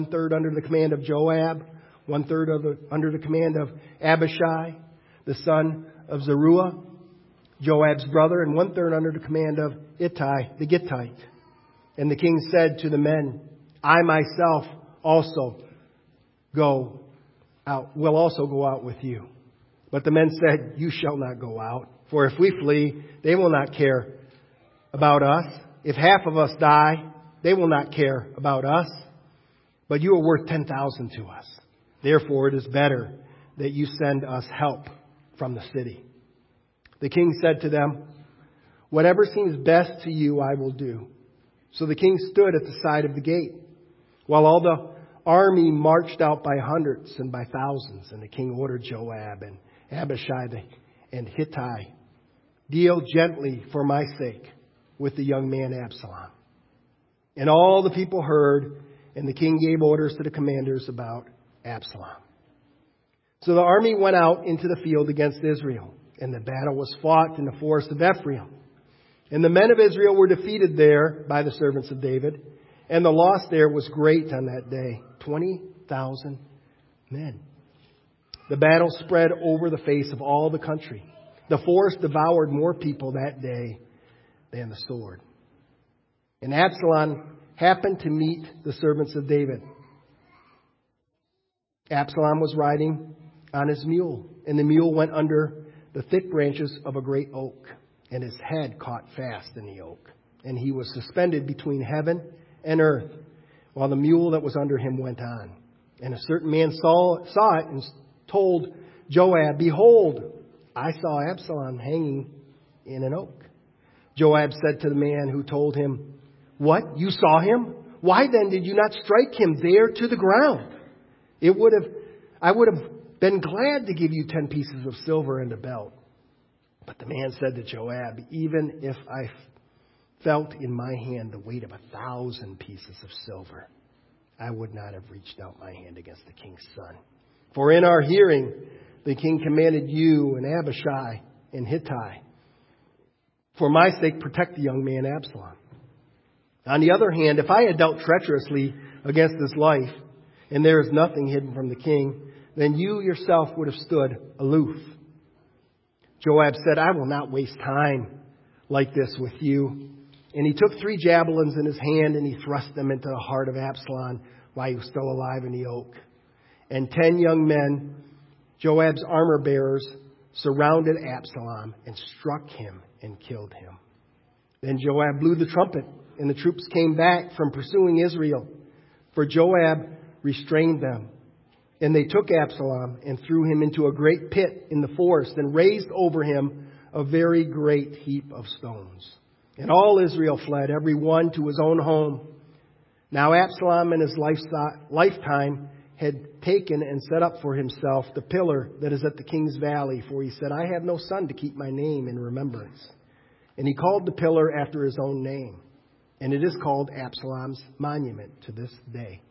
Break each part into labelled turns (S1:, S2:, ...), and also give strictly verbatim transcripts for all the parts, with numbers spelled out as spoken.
S1: third under the command of Joab, one third of the, under the command of Abishai, the son of Zeruiah, Joab's brother, and one third under the command of Ittai the Gittite. And the king said to the men, I myself also go out, will also go out with you. But the men said, you shall not go out, for if we flee, they will not care about us. If half of us die, they will not care about us. But you are worth ten thousand to us. Therefore, it is better that you send us help from the city. The king said to them, whatever seems best to you, I will do. So the king stood at the side of the gate, while all the army marched out by hundreds and by thousands. And the king ordered Joab and Abishai and Hittai, deal gently for my sake with the young man Absalom. And all the people heard, and the king gave orders to the commanders about Absalom. So the army went out into the field against Israel, and the battle was fought in the forest of Ephraim. And the men of Israel were defeated there by the servants of David, and the loss there was great on that day, twenty thousand men. The battle spread over the face of all the country. The forest devoured more people that day than the sword. And Absalom happened to meet the servants of David. Absalom was riding on his mule, and the mule went under the thick branches of a great oak, and his head caught fast in the oak. And he was suspended between heaven and earth, while the mule that was under him went on. And a certain man saw, saw it and told Joab, behold, I saw Absalom hanging in an oak. Joab said to the man who told him, what? You saw him? Why then did you not strike him there to the ground? It would have, I would have been glad to give you ten pieces of silver and a belt. But the man said to Joab, even if I felt in my hand the weight of a thousand pieces of silver, I would not have reached out my hand against the king's son. For in our hearing, the king commanded you and Abishai and Hittai, for my sake, protect the young man Absalom. On the other hand, if I had dealt treacherously against his life, and there is nothing hidden from the king, then you yourself would have stood aloof. Joab said, I will not waste time like this with you. And he took three javelins in his hand, and he thrust them into the heart of Absalom while he was still alive in the oak. And ten young men, Joab's armor bearers, surrounded Absalom and struck him and killed him. Then Joab blew the trumpet, and the troops came back from pursuing Israel, for Joab restrained them. And they took Absalom and threw him into a great pit in the forest and raised over him a very great heap of stones. And all Israel fled, every one to his own home. Now Absalom in his lifetime had taken and set up for himself the pillar that is at the king's valley, for he said, I have no son to keep my name in remembrance. And he called the pillar after his own name. And it is called Absalom's monument to this day.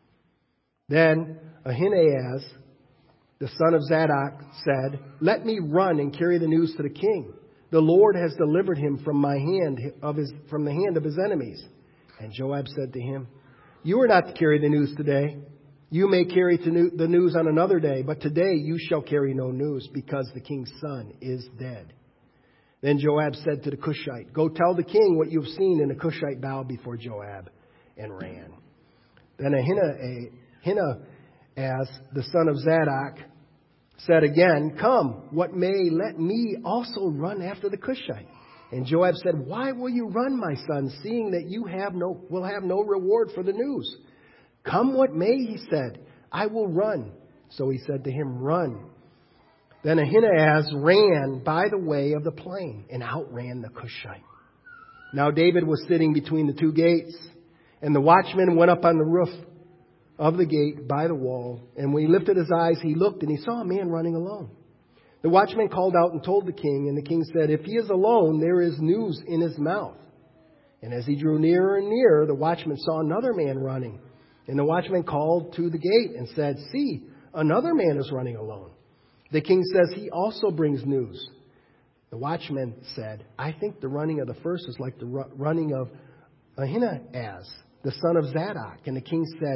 S1: Then Ahimaaz, the son of Zadok, said, let me run and carry the news to the king. The Lord has delivered him from my hand of his from the hand of his enemies. And Joab said to him, you are not to carry the news today. You may carry the news on another day, but today you shall carry no news, because the king's son is dead. Then Joab said to the Cushite, go tell the king what you have seen. And the Cushite bowed before Joab and ran. Then Ahimaaz, the son of Zadok, said again, come, what may let me also run after the Cushite. And Joab said, why will you run, my son, seeing that you have no will have no reward for the news? Come what may, he said, I will run. So he said to him, run. Then Ahimaaz ran by the way of the plain and outran the Cushite. Now David was sitting between the two gates, and the watchman went up on the roof of the gate by the wall. And when he lifted his eyes, he looked, and he saw a man running alone. The watchman called out and told the king, and the king said, if he is alone, there is news in his mouth. And as he drew nearer and nearer, the watchman saw another man running. And the watchman called to the gate and said, see, another man is running alone. The king says, he also brings news. The watchman said, I think the running of the first is like the running of Ahimaaz, the son of Zadok. And the king said,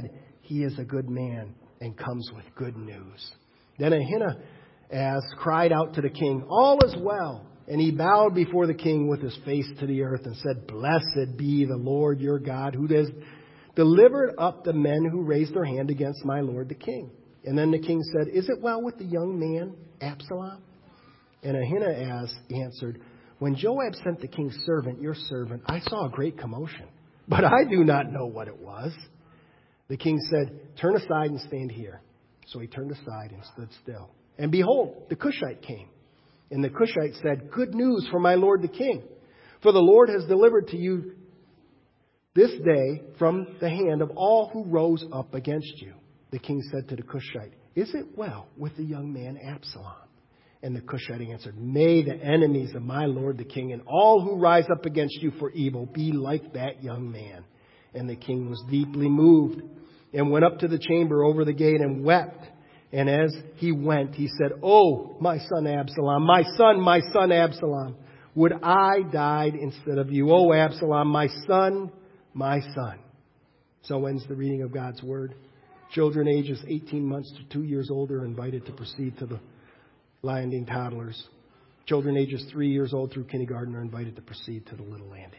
S1: he is a good man and comes with good news. Then Ahinoam cried out to the king, all is well. And he bowed before the king with his face to the earth and said, blessed be the Lord your God, who has delivered up the men who raised their hand against my lord the king. And then the king said, is it well with the young man Absalom? And Ahinoam answered, when Joab sent the king's servant, your servant, I saw a great commotion, but I do not know what it was. The king said, turn aside and stand here. So he turned aside and stood still. And behold, the Cushite came. And the Cushite said, good news for my lord the king. For the Lord has delivered to you this day from the hand of all who rose up against you. The king said to the Cushite, is it well with the young man Absalom? And the Cushite answered, may the enemies of my lord the king and all who rise up against you for evil be like that young man. And the king was deeply moved and went up to the chamber over the gate and wept. And as he went, he said, oh, my son Absalom, my son, my son Absalom, would I died instead of you. Oh, Absalom, my son, my son. So ends the reading of God's word. Children ages eighteen months to two years old are invited to proceed to the landing toddlers. Children ages three years old through kindergarten are invited to proceed to the little landing.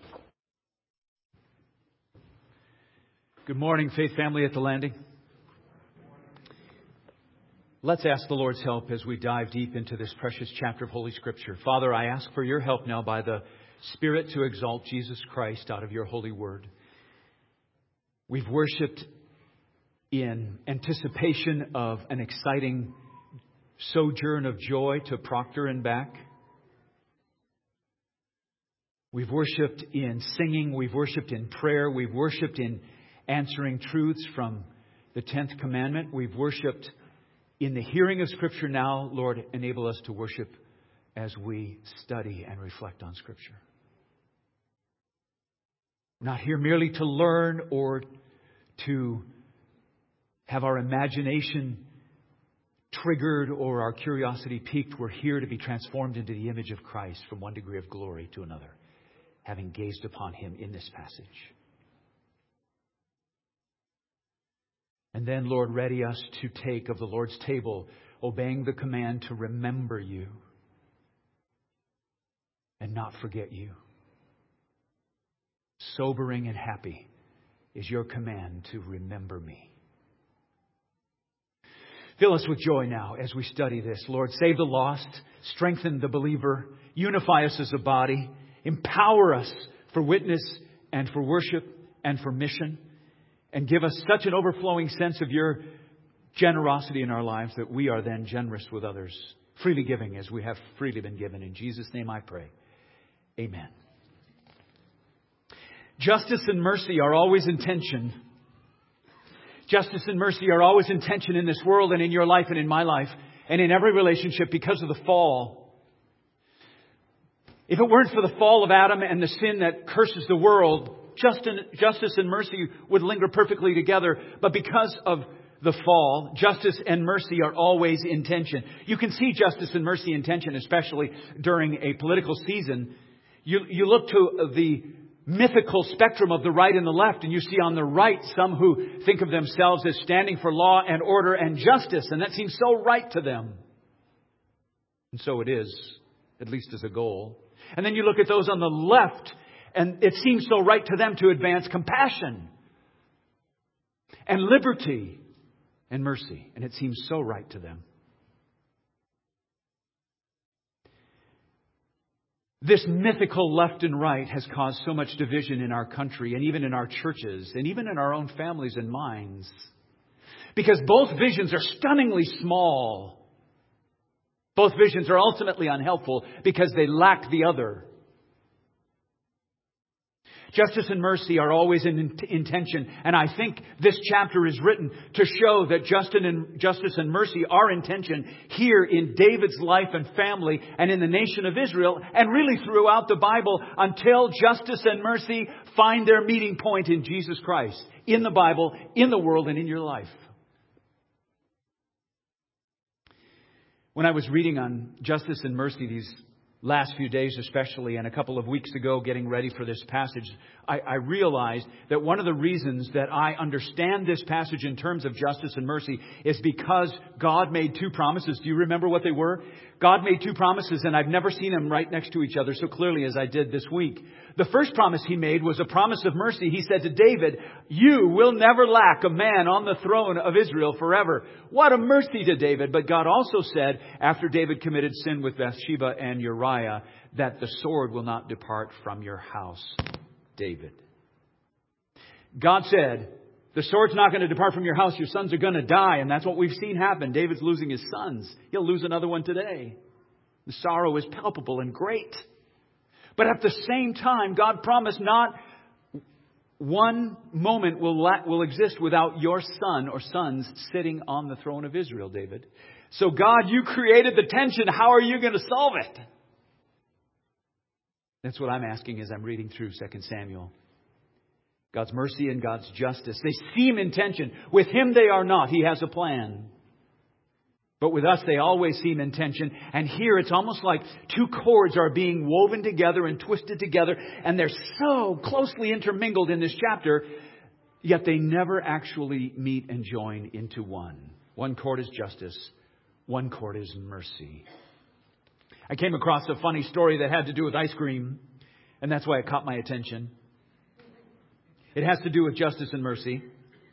S2: Good morning, Faith Family at the Landing. Let's ask the Lord's help as we dive deep into this precious chapter of Holy Scripture. Father, I ask for your help now by the Spirit to exalt Jesus Christ out of your holy word. We've worshiped in anticipation of an exciting sojourn of joy to Proctor and back. We've worshiped in singing. We've worshiped in prayer. We've worshiped in answering truths from the tenth commandment. We've worshiped in the hearing of Scripture now. Lord, enable us to worship as we study and reflect on Scripture. Not here merely to learn or to have our imagination triggered or our curiosity piqued. We're here to be transformed into the image of Christ from one degree of glory to another, having gazed upon Him in this passage. And then, Lord, ready us to take of the Lord's table, obeying the command to remember you and not forget you. Sobering and happy is your command to remember me. Fill us with joy now as we study this. Lord, save the lost, strengthen the believer, unify us as a body, empower us for witness and for worship and for mission. And give us such an overflowing sense of your generosity in our lives that we are then generous with others, freely giving as we have freely been given. In Jesus' name I pray. Amen. Justice and mercy are always in tension. Justice and mercy are always in tension in this world and in your life and in my life and in every relationship because of the fall. If it weren't for the fall of Adam and the sin that curses the world, justice and mercy would linger perfectly together. But because of the fall, justice and mercy are always in tension. You can see justice and mercy in tension, especially during a political season. You, you look to the mythical spectrum of the right and the left, and you see on the right some who think of themselves as standing for law and order and justice. And that seems so right to them. And so it is, at least as a goal. And then you look at those on the left, and it seems so right to them to advance compassion and liberty and mercy. And it seems so right to them. This mythical left and right has caused so much division in our country and even in our churches and even in our own families and minds. Because both visions are stunningly small. Both visions are ultimately unhelpful because they lack the other. Justice and mercy are always in, in tension. And I think this chapter is written to show that justice and mercy are in tension here in David's life and family and in the nation of Israel and really throughout the Bible until justice and mercy find their meeting point in Jesus Christ, in the Bible, in the world, and in your life. When I was reading on justice and mercy these last few days especially, and a couple of weeks ago getting ready for this passage, I, I realized that one of the reasons that I understand this passage in terms of justice and mercy is because God made two promises. Do you remember what they were? God made two promises, and I've never seen them right next to each other so clearly as I did this week. The first promise He made was a promise of mercy. He said to David, "You will never lack a man on the throne of Israel forever." What a mercy to David. But God also said, after David committed sin with Bathsheba and Uriah, that the sword will not depart from your house, David. God said, the sword's not going to depart from your house. Your sons are going to die. And that's what we've seen happen. David's losing his sons. He'll lose another one today. The sorrow is palpable and great. But at the same time, God promised not one moment will la- will exist without your son or sons sitting on the throne of Israel, David. So God, you created the tension. How are you going to solve it? That's what I'm asking as I'm reading through Second Samuel. God's mercy and God's justice. They seem in tension. With Him they are not. He has a plan. But with us they always seem in tension. And here it's almost like two cords are being woven together and twisted together. And they're so closely intermingled in this chapter. Yet they never actually meet and join into one. One cord is justice. One cord is mercy. I came across a funny story that had to do with ice cream. And that's why it caught my attention. It has to do with justice and mercy.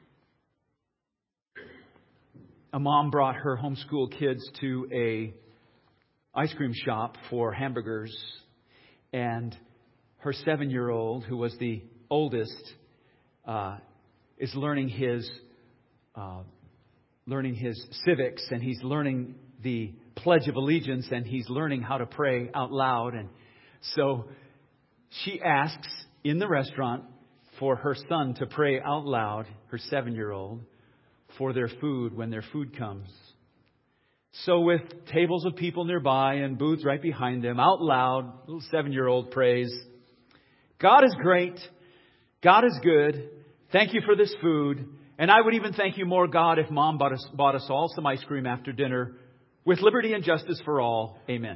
S2: A mom brought her homeschool kids to a ice cream shop for hamburgers. And her seven-year-old, who was the oldest, uh, is learning his uh, learning his civics, and he's learning the Pledge of Allegiance, and he's learning how to pray out loud. And so she asks in the restaurant for her son to pray out loud, her seven-year-old, for their food when their food comes. So with tables of people nearby and booths right behind them, out loud, little seven-year-old prays, "God is great. God is good. Thank you for this food. And I would even thank you more, God, if Mom bought us, bought us all some ice cream after dinner with liberty and justice for all. Amen."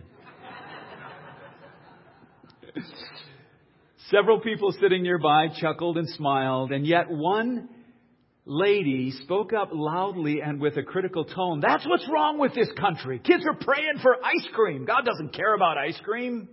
S2: Several people sitting nearby chuckled and smiled, and yet one lady spoke up loudly and with a critical tone. "That's what's wrong with this country. Kids are praying for ice cream. God doesn't care about ice cream."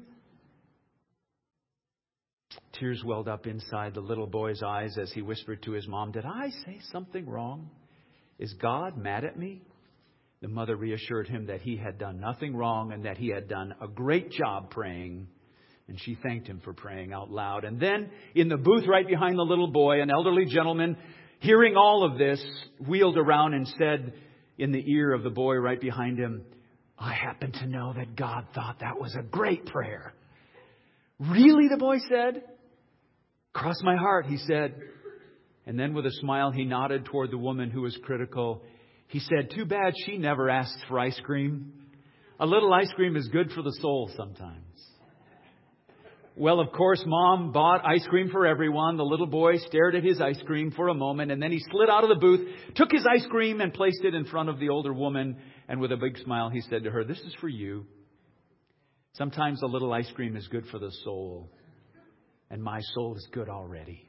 S2: Tears welled up inside the little boy's eyes as he whispered to his mom, "Did I say something wrong? Is God mad at me?" The mother reassured him that he had done nothing wrong and that he had done a great job praying. And she thanked him for praying out loud. And then in the booth right behind the little boy, an elderly gentleman, hearing all of this, wheeled around and said in the ear of the boy right behind him, "I happen to know that God thought that was a great prayer." "Really?" the boy said. "Cross my heart," he said. And then with a smile, he nodded toward the woman who was critical. He said, "Too bad she never asked for ice cream. A little ice cream is good for the soul sometimes." Well, of course, Mom bought ice cream for everyone. The little boy stared at his ice cream for a moment, and then he slid out of the booth, took his ice cream and placed it in front of the older woman. And with a big smile, he said to her, "This is for you. Sometimes a little ice cream is good for the soul. And my soul is good already."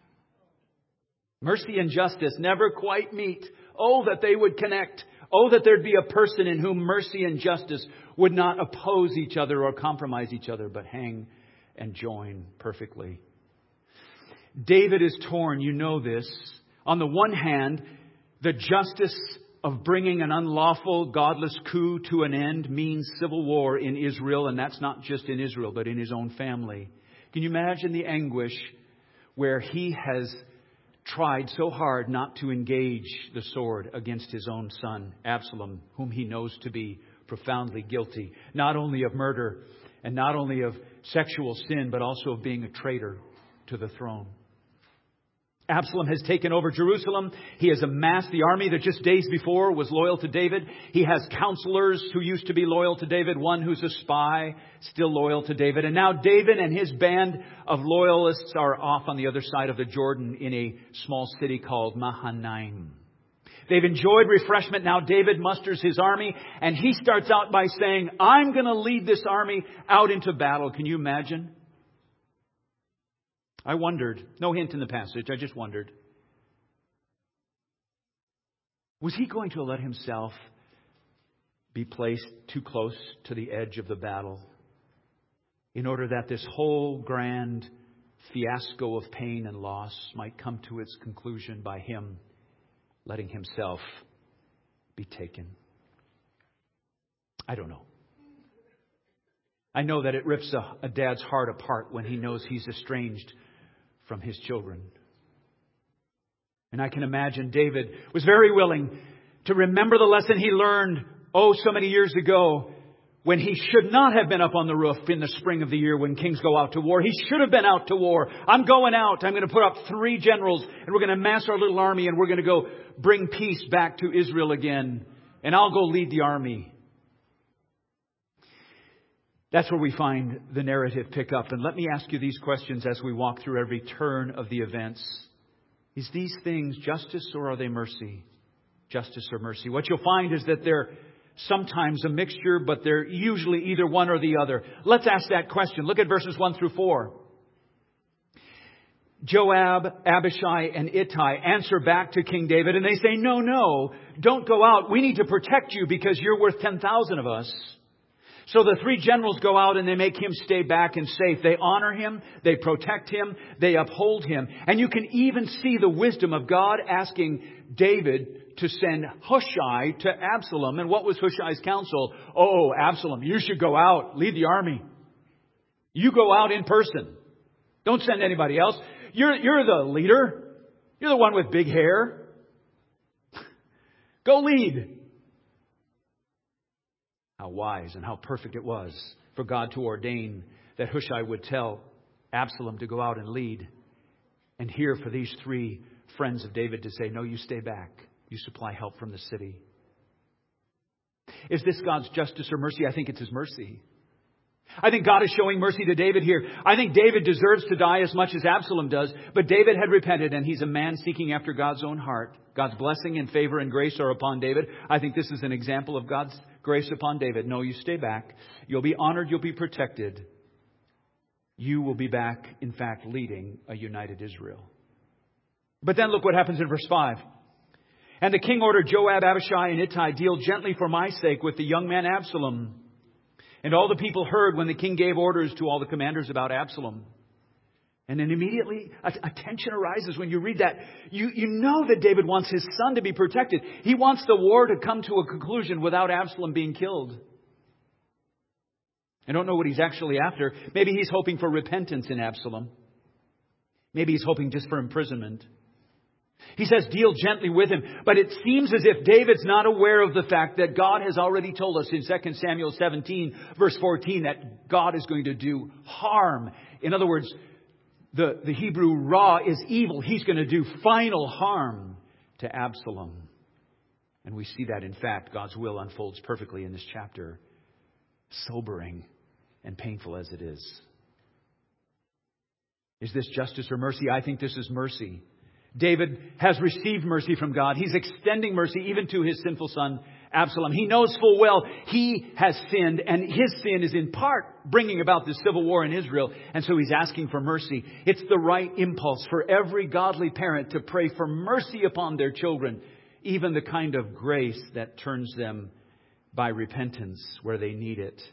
S2: Mercy and justice never quite meet. Oh, that they would connect. Oh, that there'd be a person in whom mercy and justice would not oppose each other or compromise each other, but hang and join perfectly. David is torn, you know this. On the one hand, the justice of bringing an unlawful, godless coup to an end means civil war in Israel, and that's not just in Israel, but in his own family. Can you imagine the anguish where he has tried so hard not to engage the sword against his own son, Absalom, whom he knows to be profoundly guilty, not only of murder and not only of sexual sin, but also of being a traitor to the throne. Absalom has taken over Jerusalem. He has amassed the army that just days before was loyal to David. He has counselors who used to be loyal to David. One who's a spy, still loyal to David. And now David and his band of loyalists are off on the other side of the Jordan in a small city called Mahanaim. They've enjoyed refreshment. Now David musters his army, and he starts out by saying, I'm going to lead this army out into battle. Can you imagine? I wondered. No hint in the passage. I just wondered. Was he going to let himself be placed too close to the edge of the battle in order that this whole grand fiasco of pain and loss might come to its conclusion by him letting himself be taken? I don't know. I know that it rips a, a dad's heart apart when he knows he's estranged from his children. And I can imagine David was very willing to remember the lesson he learned, oh, so many years ago, when he should not have been up on the roof in the spring of the year when kings go out to war. He should have been out to war. I'm going out. I'm going to put up three generals, and we're going to mass our little army, and we're going to go bring peace back to Israel again. And I'll go lead the army. That's where we find the narrative pick up. And let me ask you these questions as we walk through every turn of the events. Is these things justice or are they mercy? Justice or mercy? What you'll find is that they're sometimes a mixture, but they're usually either one or the other. Let's ask that question. Look at verses one through four. Joab, Abishai, and Ittai answer back to King David, and they say, no, no, don't go out. We need to protect you because you're worth ten thousand of us. So the three generals go out and they make him stay back and safe. They honor him. They protect him. They uphold him. And you can even see the wisdom of God asking David to send Hushai to Absalom. And what was Hushai's counsel? Oh, Absalom, you should go out. Lead the army. You go out in person. Don't send anybody else. You're, you're the leader. You're the one with big hair. Go lead. How wise and how perfect it was for God to ordain that Hushai would tell Absalom to go out and lead. And here for these three friends of David to say, no, you stay back. You supply help from the city. Is this God's justice or mercy? I think it's His mercy. I think God is showing mercy to David here. I think David deserves to die as much as Absalom does. But David had repented, and he's a man seeking after God's own heart. God's blessing and favor and grace are upon David. I think this is an example of God's grace upon David. No, you stay back. You'll be honored. You'll be protected. You will be back, in fact, leading a united Israel. But then look what happens in verse five. And the king ordered Joab, Abishai, and Ittai, deal gently for my sake with the young man Absalom. And all the people heard when the king gave orders to all the commanders about Absalom. And then immediately a, a tension arises when you read that. You, you know that David wants his son to be protected. He wants the war to come to a conclusion without Absalom being killed. I don't know what he's actually after. Maybe he's hoping for repentance in Absalom. Maybe he's hoping just for imprisonment. He says, deal gently with him. But it seems as if David's not aware of the fact that God has already told us in Second Samuel seventeen, verse fourteen, that God is going to do harm. In other words, the, the Hebrew ra is evil. He's going to do final harm to Absalom. And we see that, in fact, God's will unfolds perfectly in this chapter. Sobering and painful as it is. Is this justice or mercy? I think this is mercy. David has received mercy from God. He's extending mercy even to his sinful son, Absalom. He knows full well he has sinned, and his sin is in part bringing about this civil war in Israel. And so he's asking for mercy. It's the right impulse for every godly parent to pray for mercy upon their children, even the kind of grace that turns them by repentance where they need it.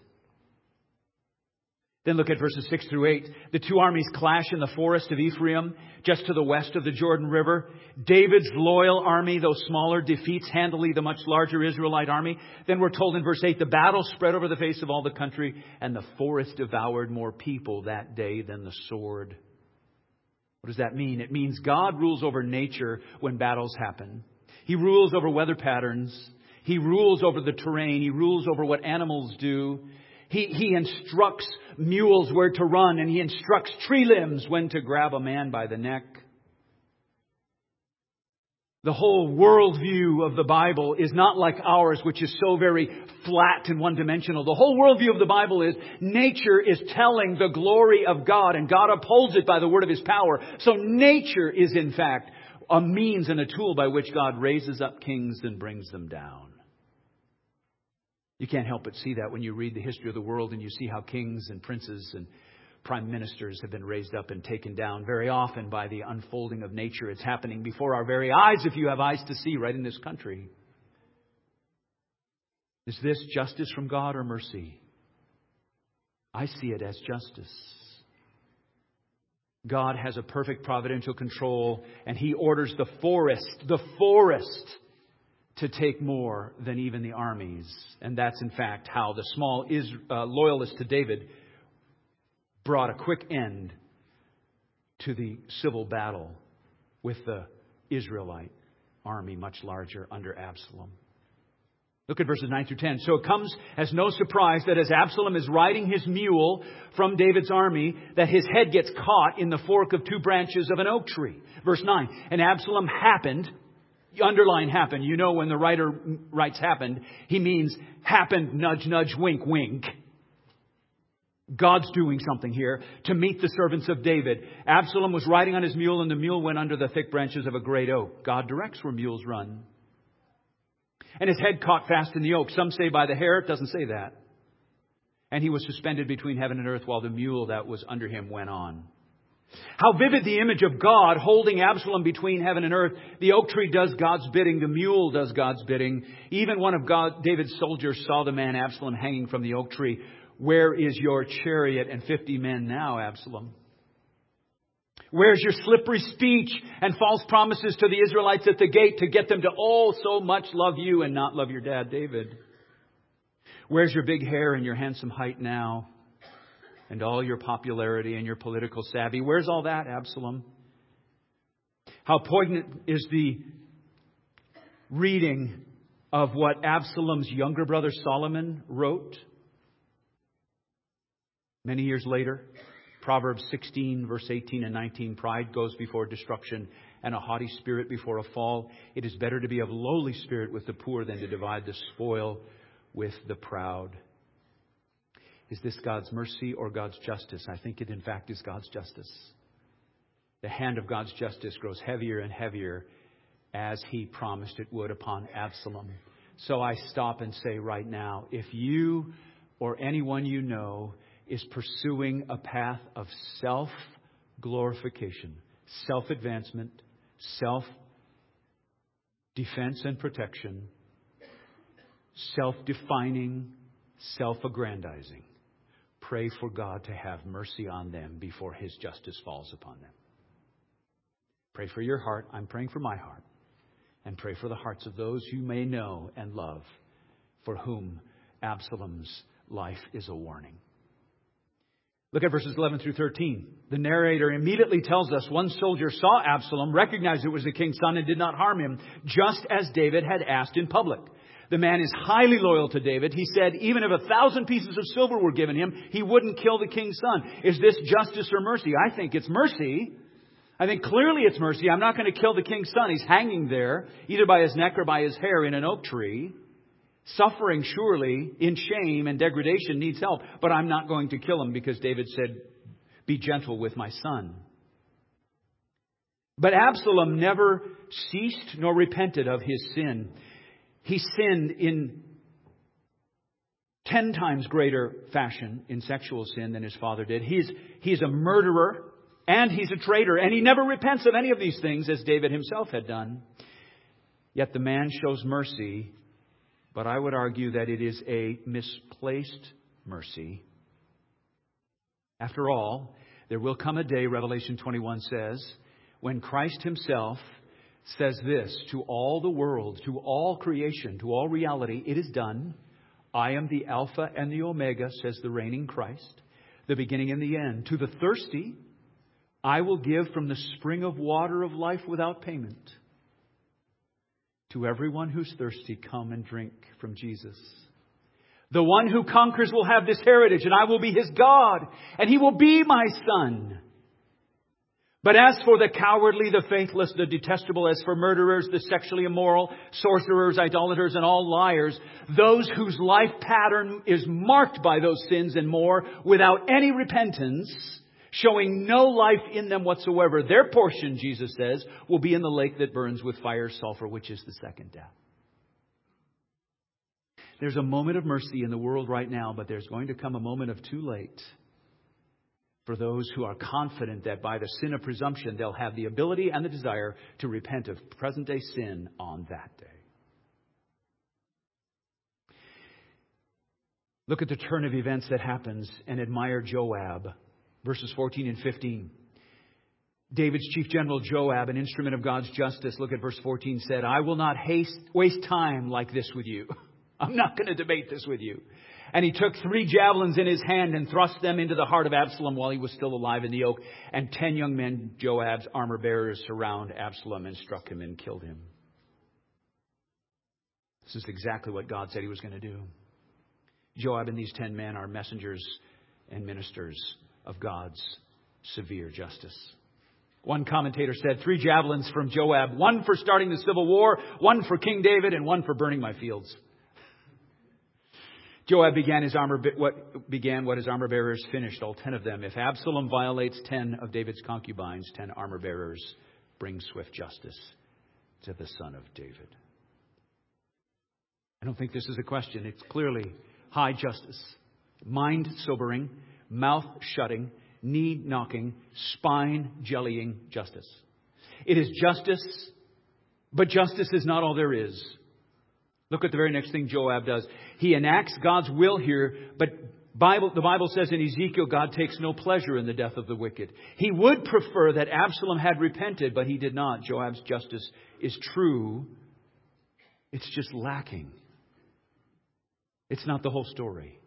S2: Then look at verses six through eight. The two armies clash in the forest of Ephraim, just to the west of the Jordan River. David's loyal army, though smaller, defeats handily the much larger Israelite army. Then we're told in verse eight, the battle spread over the face of all the country, and the forest devoured more people that day than the sword. What does that mean? It means God rules over nature when battles happen. He rules over weather patterns. He rules over the terrain. He rules over what animals do. He, he instructs mules where to run, and He instructs tree limbs when to grab a man by the neck. The whole worldview of the Bible is not like ours, which is so very flat and one-dimensional. The whole worldview of the Bible is nature is telling the glory of God, and God upholds it by the word of His power. So nature is, in fact, a means and a tool by which God raises up kings and brings them down. You can't help but see that when you read the history of the world and you see how kings and princes and prime ministers have been raised up and taken down very often by the unfolding of nature. It's happening before our very eyes, if you have eyes to see, right in this country. Is this justice from God or mercy? I see it as justice. God has a perfect providential control, and He orders the forest, the forest, to take more than even the armies. And that's in fact how the small Israel, uh, loyalists to David brought a quick end to the civil battle with the Israelite army, much larger, under Absalom. Look at verses nine through ten. So it comes as no surprise that as Absalom is riding his mule from David's army, that his head gets caught in the fork of two branches of an oak tree. Verse nine. And Absalom happened, underline happened. You know when the writer writes happened, he means happened, nudge, nudge, wink, wink. God's doing something here to meet the servants of David. Absalom was riding on his mule, and the mule went under the thick branches of a great oak. God directs where mules run. And his head caught fast in the oak. Some say by the hair. It doesn't say that. And he was suspended between heaven and earth while the mule that was under him went on. How vivid the image of God holding Absalom between heaven and earth. The oak tree does God's bidding. The mule does God's bidding. Even one of God, David's soldiers saw the man Absalom hanging from the oak tree. Where is your chariot and fifty men now, Absalom? Where's your slippery speech and false promises to the Israelites at the gate to get them to oh so much love you and not love your dad, David? Where's your big hair and your handsome height now? And all your popularity and your political savvy? Where's all that, Absalom? How poignant is the reading of what Absalom's younger brother Solomon wrote many years later. Proverbs sixteen, verse eighteen and nineteen. Pride goes before destruction, and a haughty spirit before a fall. It is better to be of lowly spirit with the poor than to divide the spoil with the proud. Is this God's mercy or God's justice? I think it in fact is God's justice. The hand of God's justice grows heavier and heavier as He promised it would upon Absalom. So I stop and say right now, if you or anyone you know is pursuing a path of self-glorification, self-advancement, self-defense and protection, self-defining, self-aggrandizing, pray for God to have mercy on them before His justice falls upon them. Pray for your heart. I'm praying for my heart. And pray for the hearts of those you may know and love, for whom Absalom's life is a warning. Look at verses eleven through thirteen. The narrator immediately tells us one soldier saw Absalom, recognized it was the king's son, and did not harm him, just as David had asked in public. The man is highly loyal to David. He said even if a thousand pieces of silver were given him, he wouldn't kill the king's son. Is this justice or mercy? I think it's mercy. I think clearly it's mercy. I'm not going to kill the king's son. He's hanging there, either by his neck or by his hair in an oak tree. Suffering surely in shame and degradation needs help. But I'm not going to kill him because David said, be gentle with my son. But Absalom never ceased nor repented of his sin. He sinned in ten times greater fashion in sexual sin than his father did. He's, he's a murderer and he's a traitor. And he never repents of any of these things as David himself had done. Yet the man shows mercy. But I would argue that it is a misplaced mercy. After all, there will come a day, Revelation twenty-one says, when Christ Himself says this to all the world, to all creation, to all reality, it is done. I am the Alpha and the Omega, says the reigning Christ, the beginning and the end. To the thirsty, I will give from the spring of water of life without payment. To everyone who's thirsty, come and drink from Jesus. The one who conquers will have this heritage, and I will be his God, and he will be my son. But as for the cowardly, the faithless, the detestable, as for murderers, the sexually immoral, sorcerers, idolaters, and all liars, those whose life pattern is marked by those sins and more, without any repentance, showing no life in them whatsoever. Their portion, Jesus says, will be in the lake that burns with fire, sulfur, which is the second death. There's a moment of mercy in the world right now, but there's going to come a moment of too late for those who are confident that by the sin of presumption, they'll have the ability and the desire to repent of present-day sin on that day. Look at the turn of events that happens and admire Joab. Verses fourteen and fifteen. David's chief general Joab, an instrument of God's justice, look at verse fourteen, said, I will not haste, waste time like this with you. I'm not going to debate this with you. And he took three javelins in his hand and thrust them into the heart of Absalom while he was still alive in the oak. And ten young men, Joab's armor bearers, surround Absalom and struck him and killed him. This is exactly what God said he was going to do. Joab and these ten men are messengers and ministers of God's severe justice. One commentator said, three javelins from Joab, one for starting the civil war, one for King David, and one for burning my fields. Joab began his armor, what began what his armor bearers finished, all ten of them. If Absalom violates ten of David's concubines, ten armor bearers bring swift justice to the son of David. I don't think this is a question. It's clearly high justice, mind sobering, mouth shutting, knee knocking, spine jellying justice. It is justice, but justice is not all there is. Look at the very next thing Joab does. He enacts God's will here, but Bible, the Bible says in Ezekiel, God takes no pleasure in the death of the wicked. He would prefer that Absalom had repented, but he did not. Joab's justice is true. It's just lacking. It's not the whole story.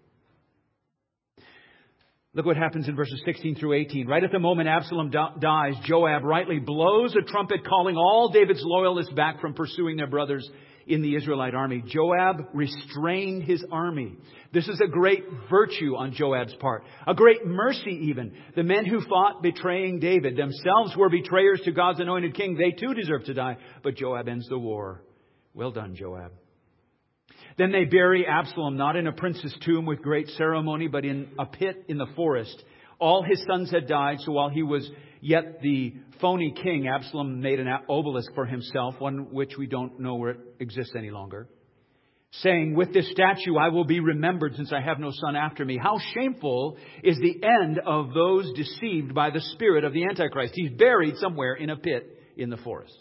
S2: Look what happens in verses sixteen through eighteen. Right at the moment Absalom dies, Joab rightly blows a trumpet calling all David's loyalists back from pursuing their brothers in the Israelite army. Joab restrained his army. This is a great virtue on Joab's part. A great mercy even. The men who fought betraying David themselves were betrayers to God's anointed king. They too deserve to die. But Joab ends the war. Well done, Joab. Then they bury Absalom, not in a prince's tomb with great ceremony, but in a pit in the forest. All his sons had died, so while he was yet the phony king, Absalom made an obelisk for himself, one which we don't know where it exists any longer, saying, with this statue I will be remembered since I have no son after me. How shameful is the end of those deceived by the spirit of the Antichrist. He's buried somewhere in a pit in the forest.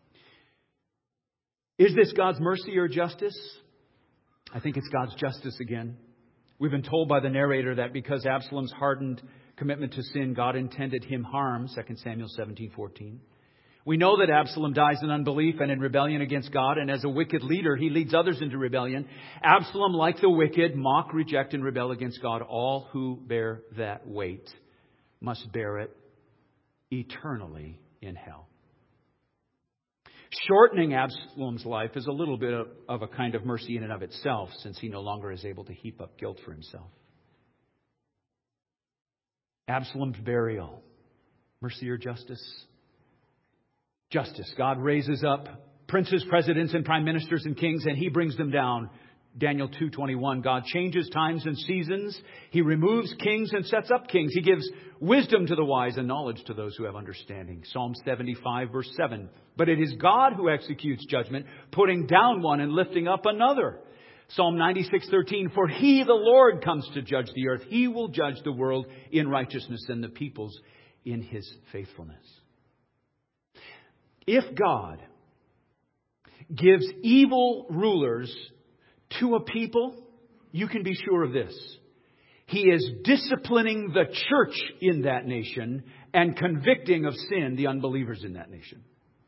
S2: Is this God's mercy or justice? I think it's God's justice again. We've been told by the narrator that because Absalom's hardened commitment to sin, God intended him harm, Second Samuel seventeen fourteen. We know that Absalom dies in unbelief and in rebellion against God, and as a wicked leader, he leads others into rebellion. Absalom, like the wicked, mock, reject, and rebel against God. All who bear that weight must bear it eternally in hell. Shortening Absalom's life is a little bit of, of a kind of mercy in and of itself, since he no longer is able to heap up guilt for himself. Absalom's burial. Mercy or justice? Justice. God raises up princes, presidents, and prime ministers and kings, and he brings them down. Daniel two twenty-one. God changes times and seasons. He removes kings and sets up kings. He gives wisdom to the wise and knowledge to those who have understanding. Psalm seventy-five verse seven. But it is God who executes judgment, putting down one and lifting up another. Psalm ninety-six thirteen. For he, the Lord, comes to judge the earth. He will judge the world in righteousness and the peoples in his faithfulness. If God gives evil rulers to a people, you can be sure of this. He is disciplining the church in that nation and convicting of sin the unbelievers in that nation.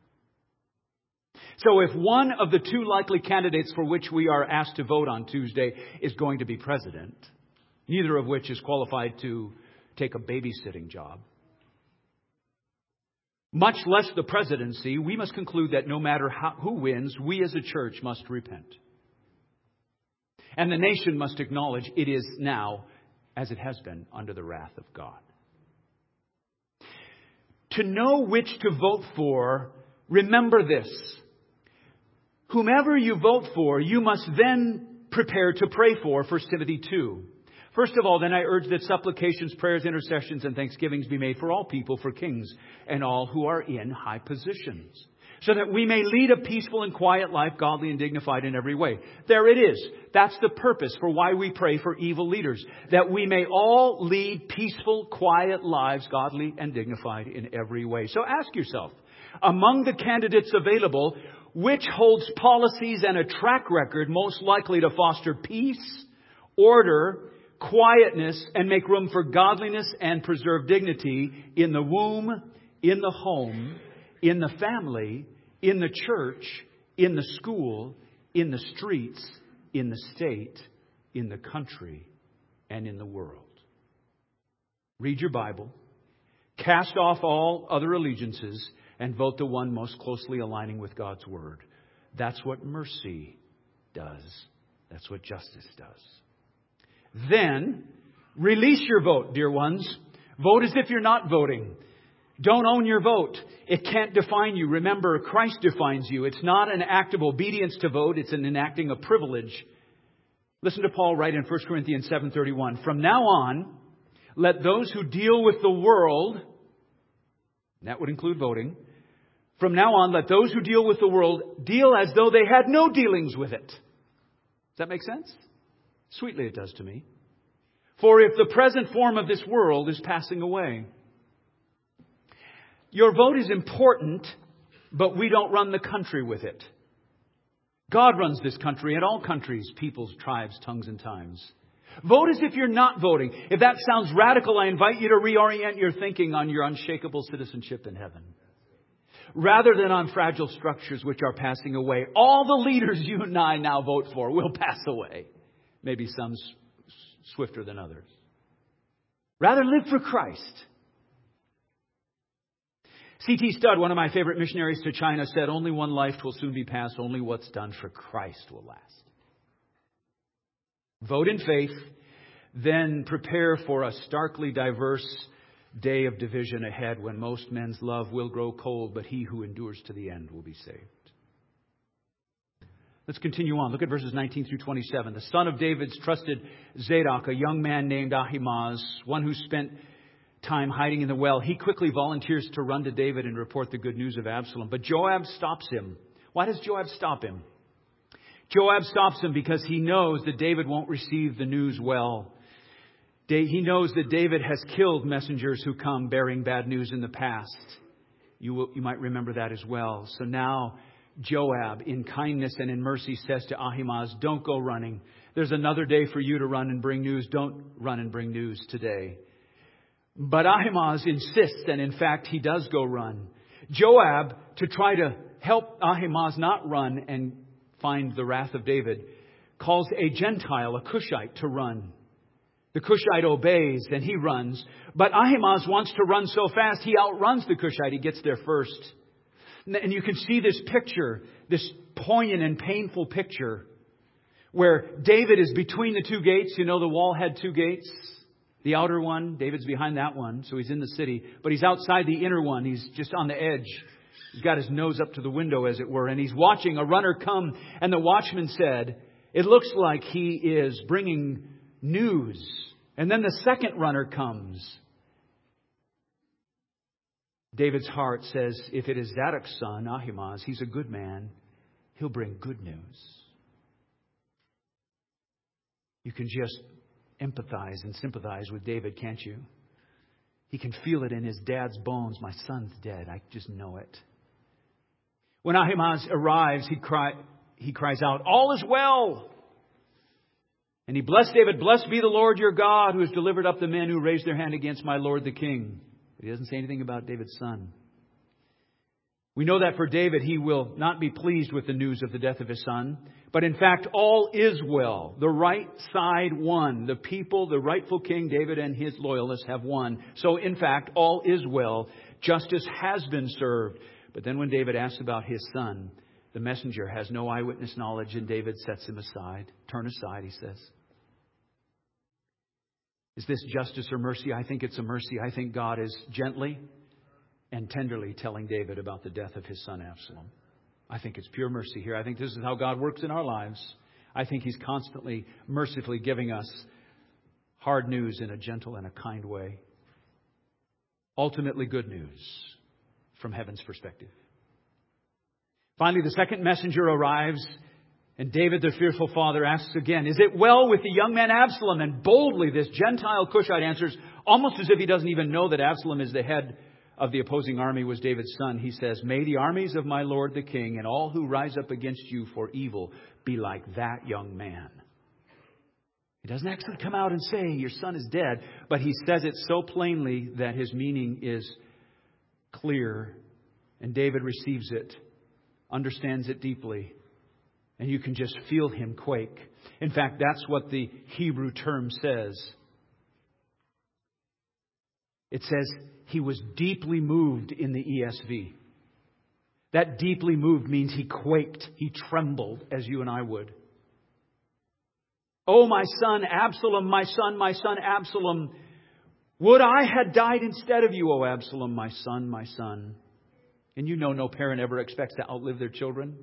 S2: So if one of the two likely candidates for which we are asked to vote on Tuesday is going to be president, neither of which is qualified to take a babysitting job, much less the presidency, we must conclude that no matter how, who wins, we as a church must repent. And the nation must acknowledge it is now, as it has been, under the wrath of God. To know which to vote for, remember this. Whomever you vote for, you must then prepare to pray for, First Timothy two. First of all, then I urge that supplications, prayers, intercessions, and thanksgivings be made for all people, for kings, and all who are in high positions, so that we may lead a peaceful and quiet life, godly and dignified in every way. There it is. That's the purpose for why we pray for evil leaders, that we may all lead peaceful, quiet lives, godly and dignified in every way. So ask yourself, among the candidates available, which holds policies and a track record most likely to foster peace, order, quietness, and make room for godliness and preserve dignity in the womb, in the home, in the family, in the church, in the school, in the streets, in the state, in the country, and in the world. Read your Bible, cast off all other allegiances, and vote the one most closely aligning with God's Word. That's what mercy does. That's what justice does. Then, release your vote, dear ones. Vote as if you're not voting. Don't own your vote. It can't define you. Remember, Christ defines you. It's not an act of obedience to vote. It's an enacting of privilege. Listen to Paul write in First Corinthians seven thirty-one. From now on, let those who deal with the world, and that would include voting, from now on, let those who deal with the world deal as though they had no dealings with it. Does that make sense? Sweetly it does to me. For if the present form of this world is passing away. Your vote is important, but we don't run the country with it. God runs this country and all countries, peoples, tribes, tongues, and times. Vote as if you're not voting. If that sounds radical, I invite you to reorient your thinking on your unshakable citizenship in heaven, rather than on fragile structures which are passing away. All the leaders you and I now vote for will pass away. Maybe some s- swifter than others. Rather live for Christ. C T Studd, one of my favorite missionaries to China, said, only one life will soon be passed. Only what's done for Christ will last. Vote in faith, then prepare for a starkly diverse day of division ahead when most men's love will grow cold, but he who endures to the end will be saved. Let's continue on. Look at verses nineteen through twenty-seven. The son of David's trusted Zadok, a young man named Ahimaaz, one who spent time hiding in the well. He quickly volunteers to run to David and report the good news of Absalom. But Joab stops him. Why does Joab stop him? Joab stops him because he knows that David won't receive the news well. He knows that David has killed messengers who come bearing bad news in the past. You will, you might remember that as well. So now Joab, in kindness and in mercy, says to Ahimaaz, don't go running. There's another day for you to run and bring news. Don't run and bring news today. But Ahimaaz insists, and in fact, he does go run. Joab, to try to help Ahimaaz not run and find the wrath of David, calls a Gentile, a Cushite, to run. The Cushite obeys and he runs. But Ahimaaz wants to run so fast, he outruns the Cushite. He gets there first. And you can see this picture, this poignant and painful picture, where David is between the two gates. You know, the wall had two gates. The outer one, David's behind that one, so he's in the city. But he's outside the inner one. He's just on the edge. He's got his nose up to the window, as it were. And he's watching a runner come. And the watchman said, it looks like he is bringing news. And then the second runner comes. David's heart says, if it is Zadok's son, Ahimaaz, he's a good man. He'll bring good news. You can just empathize and sympathize with David, can't you? He can feel it in his dad's bones. My son's dead. I just know it. When Ahimaaz arrives, he, cry, he cries out, all is well. And he blessed David, blessed be the Lord your God, who has delivered up the men who raised their hand against my Lord the king. But he doesn't say anything about David's son. We know that for David, he will not be pleased with the news of the death of his son. But in fact, all is well. The right side won. The people, the rightful king, David and his loyalists have won. So in fact, all is well. Justice has been served. But then when David asks about his son, the messenger has no eyewitness knowledge, and David sets him aside. Turn aside, he says. Is this justice or mercy? I think it's a mercy. I think God is gently and tenderly telling David about the death of his son Absalom. I think it's pure mercy here. I think this is how God works in our lives. I think He's constantly, mercifully giving us Hard news in a gentle and a kind way. Ultimately good news from heaven's perspective. Finally, the second messenger arrives, and David, the fearful father, asks again, "Is it well with the young man Absalom?" And boldly this Gentile Cushite answers, almost as if he doesn't even know that Absalom is the head of the opposing army, was David's son. He says, "May the armies of my lord the king and all who rise up against you for evil be like that young man." He doesn't actually come out and say, "Your son is dead," but he says it so plainly that his meaning is clear. And David receives it, understands it deeply, and you can just feel him quake. In fact, that's what the Hebrew term says. It says he was deeply moved in the E S V. That deeply moved means he quaked, he trembled, as you and I would. "Oh, my son Absalom, my son, my son Absalom, would I had died instead of you, O Absalom, my son, my son." And you know no parent ever expects to outlive their children.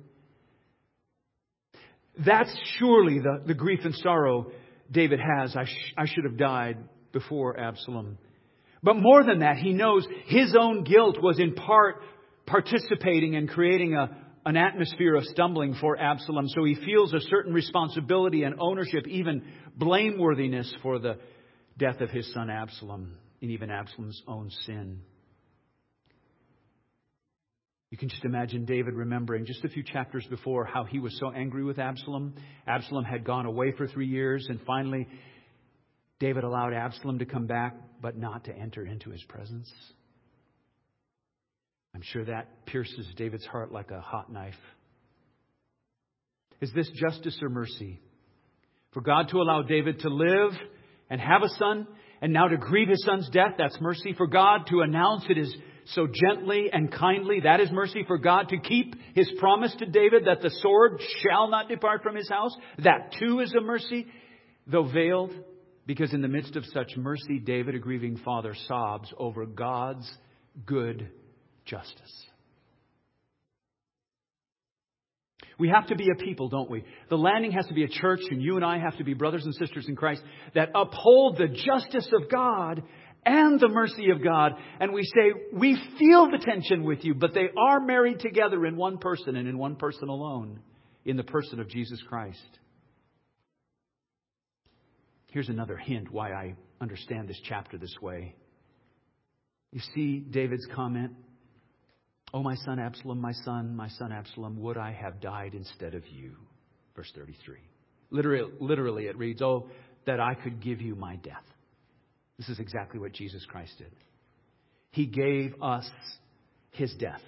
S2: That's surely the, the grief and sorrow David has. I, sh- I should have died before Absalom. But more than that, he knows his own guilt was in part participating in creating a, an atmosphere of stumbling for Absalom. So he feels a certain responsibility and ownership, even blameworthiness for the death of his son Absalom, and even Absalom's own sin. You can just imagine David remembering just a few chapters before how he was so angry with Absalom. Absalom had gone away for three years, and finally David allowed Absalom to come back, but not to enter into his presence. I'm sure that pierces David's heart like a hot knife. Is this justice or mercy? For God to allow David to live and have a son, and now to grieve his son's death, that's mercy. For God to announce it is so gently and kindly, that is mercy. For God to keep his promise to David that the sword shall not depart from his house, that too is a mercy, though veiled. Because in the midst of such mercy, David, a grieving father, sobs over God's good justice. We have to be a people, don't we? The Landing has to be a church, and you and I have to be brothers and sisters in Christ that uphold the justice of God and the mercy of God. And we say, we feel the tension with you, but they are married together in one person and in one person alone, in the person of Jesus Christ. Here's another hint why I understand this chapter this way. You see David's comment, "Oh, my son Absalom, my son, my son Absalom, would I have died instead of you?" Verse thirty-three. Literally, literally it reads, "Oh, that I could give you my death." This is exactly what Jesus Christ did. He gave us his death.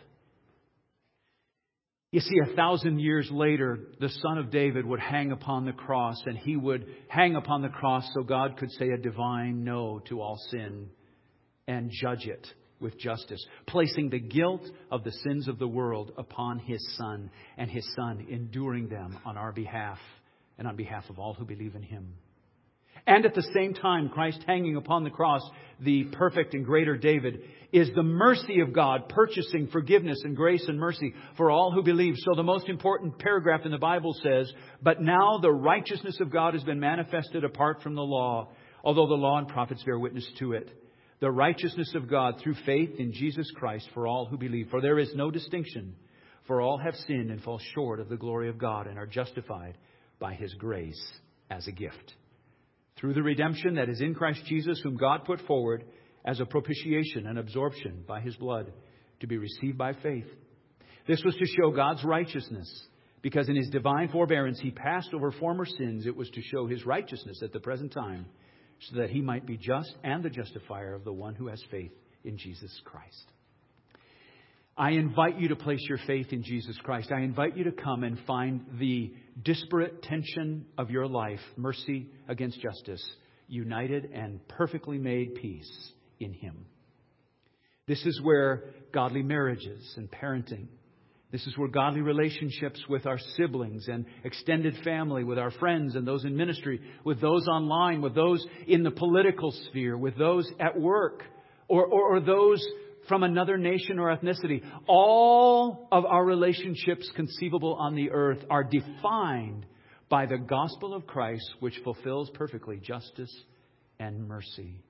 S2: You see, a thousand years later, the Son of David would hang upon the cross, and he would hang upon the cross so God could say a divine no to all sin and judge it with justice, placing the guilt of the sins of the world upon his Son, and his Son enduring them on our behalf and on behalf of all who believe in him. And at the same time, Christ hanging upon the cross, the perfect and greater David, is the mercy of God purchasing forgiveness and grace and mercy for all who believe. So the most important paragraph in the Bible says, "But now the righteousness of God has been manifested apart from the law, although the law and prophets bear witness to it. The righteousness of God through faith in Jesus Christ for all who believe. For there is no distinction, for all have sinned and fall short of the glory of God and are justified by his grace as a gift, through the redemption that is in Christ Jesus, whom God put forward as a propitiation and absorption by his blood, to be received by faith. This was to show God's righteousness, because in his divine forbearance he passed over former sins. It was to show his righteousness at the present time, so that he might be just and the justifier of the one who has faith in Jesus Christ." I invite you to place your faith in Jesus Christ. I invite you to come and find the disparate tension of your life, mercy against justice, united and perfectly made peace in him. This is where godly marriages and parenting, this is where godly relationships with our siblings and extended family, with our friends and those in ministry, with those online, with those in the political sphere, with those at work, or, or, or those from another nation or ethnicity. All of our relationships conceivable on the earth are defined by the gospel of Christ, which fulfills perfectly justice and mercy.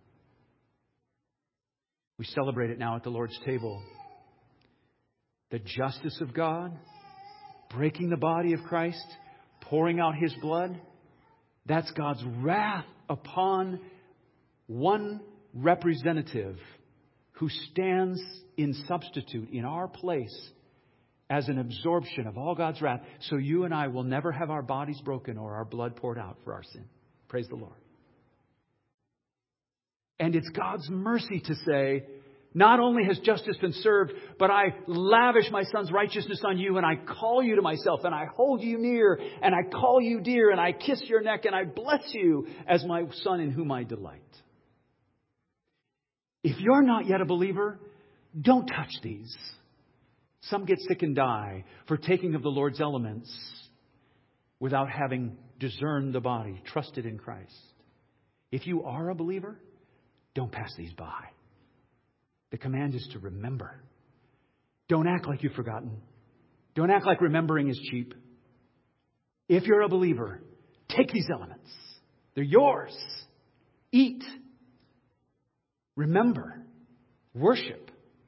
S2: We celebrate it now at the Lord's table. The justice of God, breaking the body of Christ, pouring out His blood. That's God's wrath upon one representative who stands in substitute in our place as an absorption of all God's wrath, so you and I will never have our bodies broken or our blood poured out for our sin. Praise the Lord. And it's God's mercy to say, not only has justice been served, but I lavish my Son's righteousness on you, and I call you to myself, and I hold you near, and I call you dear, and I kiss your neck, and I bless you as my Son in whom I delight. If you're not yet a believer, don't touch these. Some get sick and die for taking of the Lord's elements without having discerned the body, trusted in Christ. If you are a believer, don't pass these by. The command is to remember. Don't act like you've forgotten. Don't act like remembering is cheap. If you're a believer, take these elements. They're yours. Eat. Remember. Worship.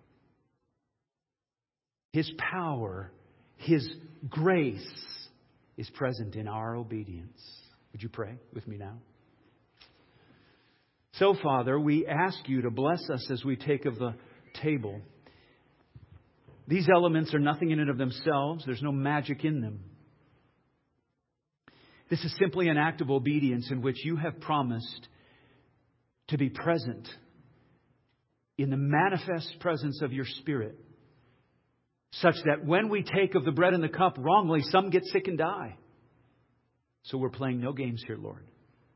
S2: His power, His grace is present in our obedience. Would you pray with me now? So, Father, we ask you to bless us as we take of the table. These elements are nothing in and of themselves. There's no magic in them. This is simply an act of obedience in which you have promised to be present in the manifest presence of your Spirit, such that when we take of the bread and the cup wrongly, some get sick and die. So we're playing no games here, Lord.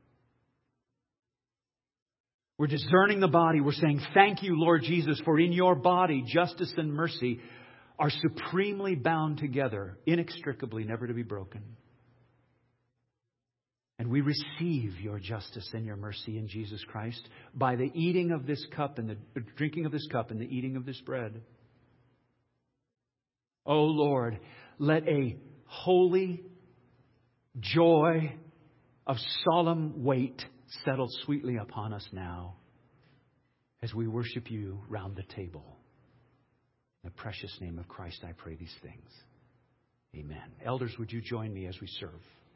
S2: We're discerning the body. We're saying, thank you, Lord Jesus, for in your body, justice and mercy are supremely bound together, inextricably, never to be broken. And we receive your justice and your mercy in Jesus Christ by the eating of this cup and the drinking of this cup and the eating of this bread. Oh Lord, let a holy joy of solemn weight settle sweetly upon us now as we worship you round the table. In the precious name of Christ, I pray these things. Amen. Elders, would you join me as we serve?